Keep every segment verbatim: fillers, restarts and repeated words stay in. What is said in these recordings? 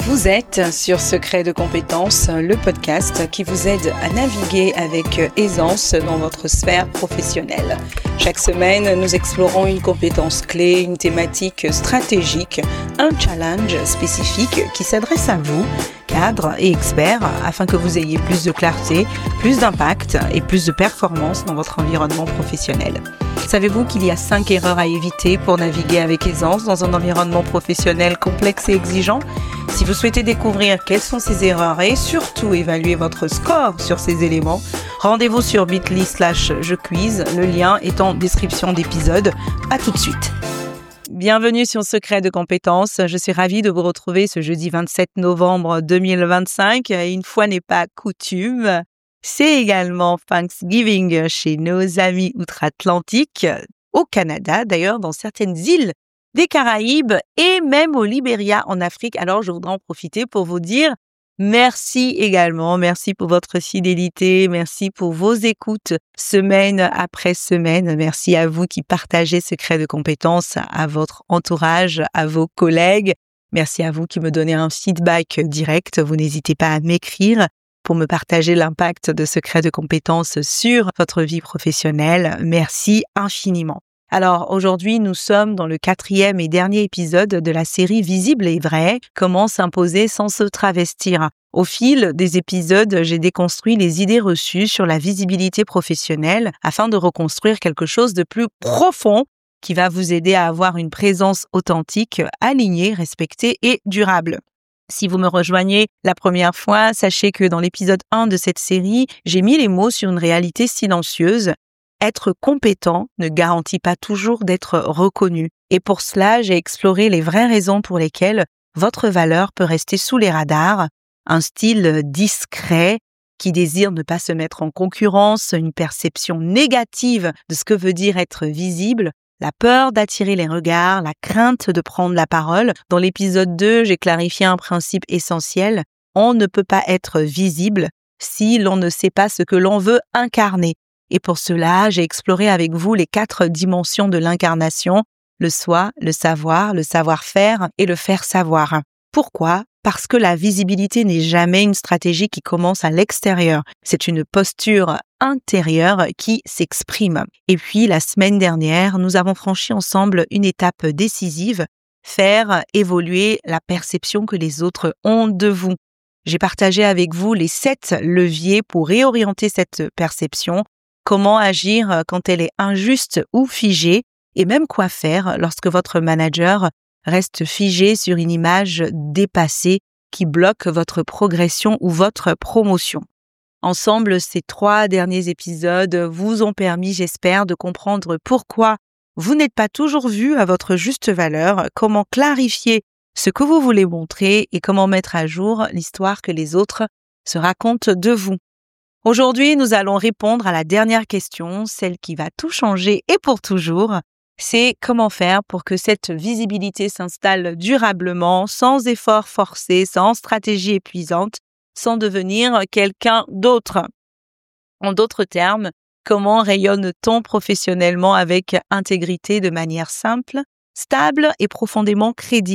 Vous êtes sur Secret de compétences, le podcast qui vous aide à naviguer avec aisance dans votre sphère professionnelle. Chaque semaine, nous explorons une compétence clé, une thématique stratégique, un challenge spécifique qui s'adresse à vous, cadres et experts, afin que vous ayez plus de clarté, plus d'impact et plus de performance dans votre environnement professionnel. Savez-vous qu'il y a cinq erreurs à éviter pour naviguer avec aisance dans un environnement professionnel complexe et exigeant ? Si vous souhaitez découvrir quelles sont ces erreurs et surtout évaluer votre score sur ces éléments, rendez-vous sur bit.ly slash je quiz. Le lien est en description d'épisode. À tout de suite. Bienvenue sur Secret de compétences. Je suis ravie de vous retrouver ce jeudi vingt-sept novembre deux mille vingt-cinq. Et une fois n'est pas coutume, c'est également Thanksgiving chez nos amis outre-Atlantique, au Canada d'ailleurs, dans certaines îles des Caraïbes et même au Libéria en Afrique. Alors, je voudrais en profiter pour vous dire merci également. Merci pour votre fidélité. Merci pour vos écoutes semaine après semaine. Merci à vous qui partagez Secret de compétences à votre entourage, à vos collègues. Merci à vous qui me donnez un feedback direct. Vous n'hésitez pas à m'écrire pour me partager l'impact de Secret de compétences sur votre vie professionnelle. Merci infiniment. Alors aujourd'hui, nous sommes dans le quatrième et dernier épisode de la série Visible et vrai, comment s'imposer sans se travestir. Au fil des épisodes, j'ai déconstruit les idées reçues sur la visibilité professionnelle afin de reconstruire quelque chose de plus profond qui va vous aider à avoir une présence authentique, alignée, respectée et durable. Si vous me rejoignez la première fois, sachez que dans l'épisode un de cette série, j'ai mis les mots sur une réalité silencieuse. Être compétent ne garantit pas toujours d'être reconnu. Et pour cela, j'ai exploré les vraies raisons pour lesquelles votre valeur peut rester sous les radars. Un style discret qui désire ne pas se mettre en concurrence, une perception négative de ce que veut dire être visible, la peur d'attirer les regards, la crainte de prendre la parole. Dans l'épisode deux, j'ai clarifié un principe essentiel. On ne peut pas être visible si l'on ne sait pas ce que l'on veut incarner. Et pour cela, j'ai exploré avec vous les quatre dimensions de l'incarnation, le soi, le savoir, le savoir-faire et le faire savoir. Pourquoi ? Parce que la visibilité n'est jamais une stratégie qui commence à l'extérieur. C'est une posture intérieure qui s'exprime. Et puis, la semaine dernière, nous avons franchi ensemble une étape décisive, faire évoluer la perception que les autres ont de vous. J'ai partagé avec vous les sept leviers pour réorienter cette perception. Comment agir quand elle est injuste ou figée, et même quoi faire lorsque votre manager reste figé sur une image dépassée qui bloque votre progression ou votre promotion. Ensemble, ces trois derniers épisodes vous ont permis, j'espère, de comprendre pourquoi vous n'êtes pas toujours vu à votre juste valeur, comment clarifier ce que vous voulez montrer et comment mettre à jour l'histoire que les autres se racontent de vous. Aujourd'hui, nous allons répondre à la dernière question, celle qui va tout changer et pour toujours. C'est comment faire pour que cette visibilité s'installe durablement, sans effort forcé, sans stratégie épuisante, sans devenir quelqu'un d'autre. En d'autres termes, comment rayonne-t-on professionnellement avec intégrité de manière simple, stable et profondément crédible ?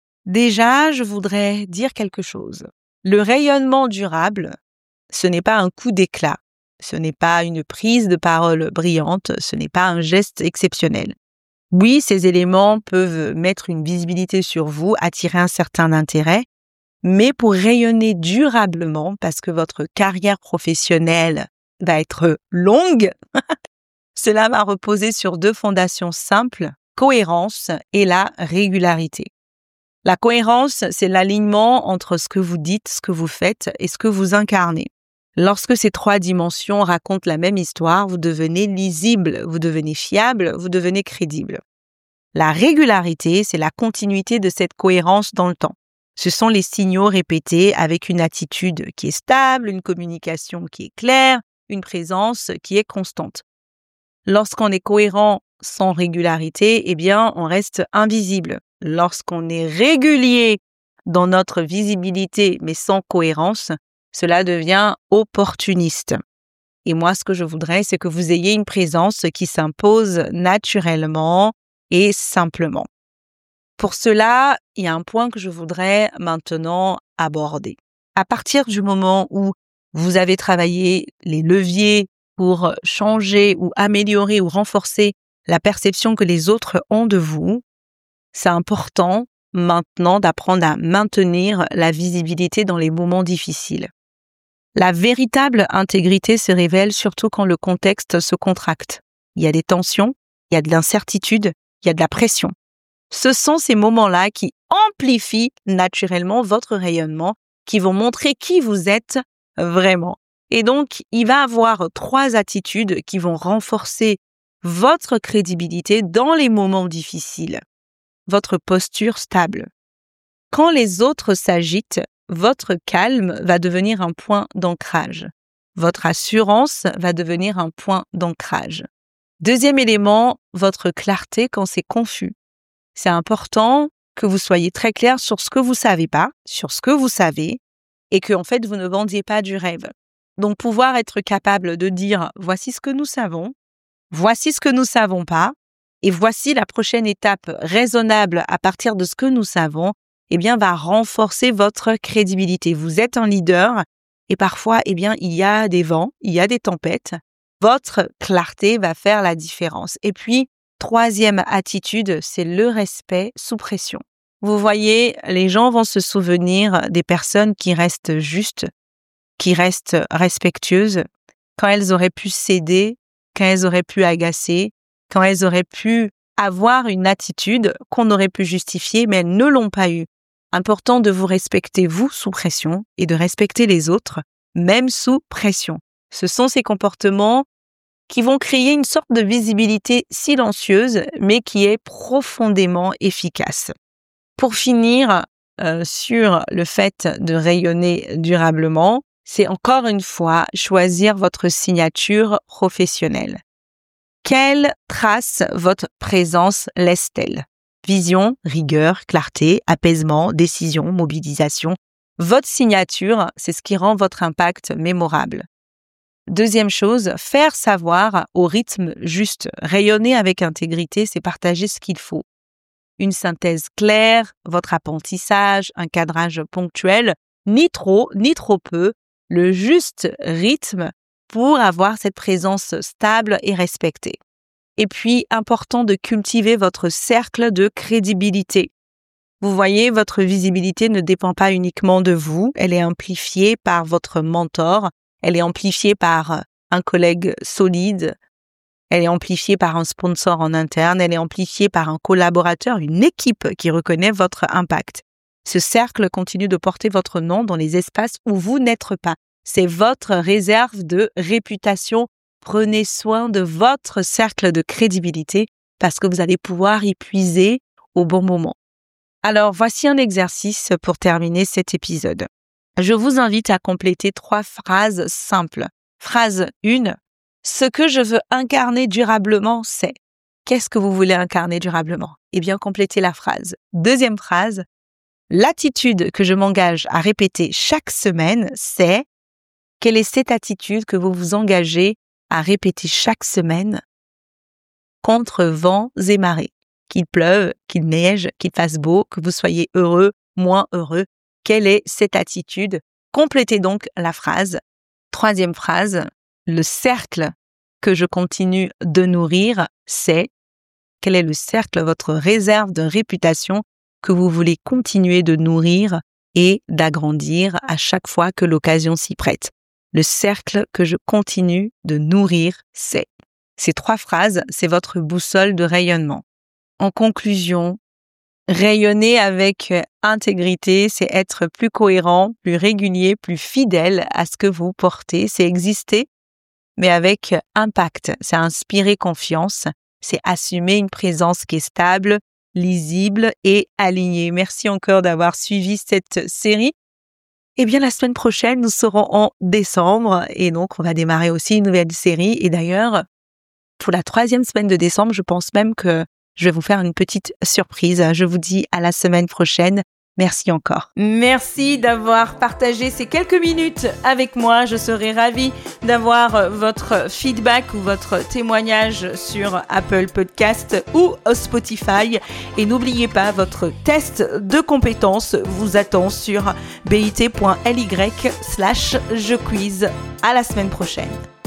Déjà, je voudrais dire quelque chose. Le rayonnement durable, ce n'est pas un coup d'éclat, ce n'est pas une prise de parole brillante, ce n'est pas un geste exceptionnel. Oui, ces éléments peuvent mettre une visibilité sur vous, attirer un certain intérêt, mais pour rayonner durablement, parce que votre carrière professionnelle va être longue, cela va reposer sur deux fondations simples, cohérence et la régularité. La cohérence, c'est l'alignement entre ce que vous dites, ce que vous faites et ce que vous incarnez. Lorsque ces trois dimensions racontent la même histoire, vous devenez lisible, vous devenez fiable, vous devenez crédible. La régularité, c'est la continuité de cette cohérence dans le temps. Ce sont les signaux répétés avec une attitude qui est stable, une communication qui est claire, une présence qui est constante. Lorsqu'on est cohérent sans régularité, eh bien, on reste invisible. Lorsqu'on est régulier dans notre visibilité mais sans cohérence, cela devient opportuniste. Et moi, ce que je voudrais, c'est que vous ayez une présence qui s'impose naturellement et simplement. Pour cela, il y a un point que je voudrais maintenant aborder. À partir du moment où vous avez travaillé les leviers pour changer ou améliorer ou renforcer la perception que les autres ont de vous, c'est important maintenant d'apprendre à maintenir la visibilité dans les moments difficiles. La véritable intégrité se révèle surtout quand le contexte se contracte. Il y a des tensions, il y a de l'incertitude, il y a de la pression. Ce sont ces moments-là qui amplifient naturellement votre rayonnement, qui vont montrer qui vous êtes vraiment. Et donc, il va y avoir trois attitudes qui vont renforcer votre crédibilité dans les moments difficiles. Votre posture stable. Quand les autres s'agitent, votre calme va devenir un point d'ancrage. Votre assurance va devenir un point d'ancrage. Deuxième élément, votre clarté quand c'est confus. C'est important que vous soyez très clair sur ce que vous savez pas, sur ce que vous savez, et que en fait vous ne vendiez pas du rêve. Donc pouvoir être capable de dire voici ce que nous savons, voici ce que nous savons pas, et voici la prochaine étape raisonnable à partir de ce que nous savons, eh bien va renforcer votre crédibilité. Vous êtes un leader et parfois eh bien il y a des vents, il y a des tempêtes. Votre clarté va faire la différence. Et puis troisième attitude, c'est le respect sous pression. Vous voyez, les gens vont se souvenir des personnes qui restent justes, qui restent respectueuses, quand elles auraient pu céder, quand elles auraient pu agacer, quand elles auraient pu avoir une attitude qu'on aurait pu justifier, mais elles ne l'ont pas eue. Important de vous respecter vous sous pression et de respecter les autres, même sous pression. Ce sont ces comportements qui vont créer une sorte de visibilité silencieuse, mais qui est profondément efficace. Pour finir euh, sur le fait de rayonner durablement, c'est encore une fois choisir votre signature professionnelle. Quelle trace votre présence laisse-t-elle ? Vision, rigueur, clarté, apaisement, décision, mobilisation. Votre signature, c'est ce qui rend votre impact mémorable. Deuxième chose, faire savoir au rythme juste. Rayonner avec intégrité, c'est partager ce qu'il faut. Une synthèse claire, votre apprentissage, un cadrage ponctuel, ni trop, ni trop peu, le juste rythme pour avoir cette présence stable et respectée. Et puis, important de cultiver votre cercle de crédibilité. Vous voyez, votre visibilité ne dépend pas uniquement de vous, elle est amplifiée par votre mentor, elle est amplifiée par un collègue solide, elle est amplifiée par un sponsor en interne, elle est amplifiée par un collaborateur, une équipe qui reconnaît votre impact. Ce cercle continue de porter votre nom dans les espaces où vous n'êtes pas. C'est votre réserve de réputation. Prenez soin de votre cercle de crédibilité parce que vous allez pouvoir y puiser au bon moment. Alors, voici un exercice pour terminer cet épisode. Je vous invite à compléter trois phrases simples. Phrase un. Ce que je veux incarner durablement, c'est. Qu'est-ce que vous voulez incarner durablement ? Eh bien, complétez la phrase. Deuxième phrase. L'attitude que je m'engage à répéter chaque semaine, c'est. Quelle est cette attitude que vous vous engagez à répéter chaque semaine contre vents et marées, qu'il pleuve, qu'il neige, qu'il fasse beau, que vous soyez heureux, moins heureux. Quelle est cette attitude ? Complétez donc la phrase. Troisième phrase, le cercle que je continue de nourrir, c'est quel est le cercle, votre réserve de réputation que vous voulez continuer de nourrir et d'agrandir à chaque fois que l'occasion s'y prête. Le cercle que je continue de nourrir, c'est. Ces trois phrases, c'est votre boussole de rayonnement. En conclusion, rayonner avec intégrité, c'est être plus cohérent, plus régulier, plus fidèle à ce que vous portez. C'est exister, mais avec impact. C'est inspirer confiance. C'est assumer une présence qui est stable, lisible et alignée. Merci encore d'avoir suivi cette série. Eh bien, la semaine prochaine, nous serons en décembre et donc on va démarrer aussi une nouvelle série. Et d'ailleurs, pour la troisième semaine de décembre, je pense même que je vais vous faire une petite surprise. Je vous dis à la semaine prochaine. Merci encore. Merci d'avoir partagé ces quelques minutes avec moi. Je serai ravie d'avoir votre feedback ou votre témoignage sur Apple Podcast ou Spotify. Et n'oubliez pas, votre test de compétences vous attend sur bit point ly slash je quiz. À la semaine prochaine.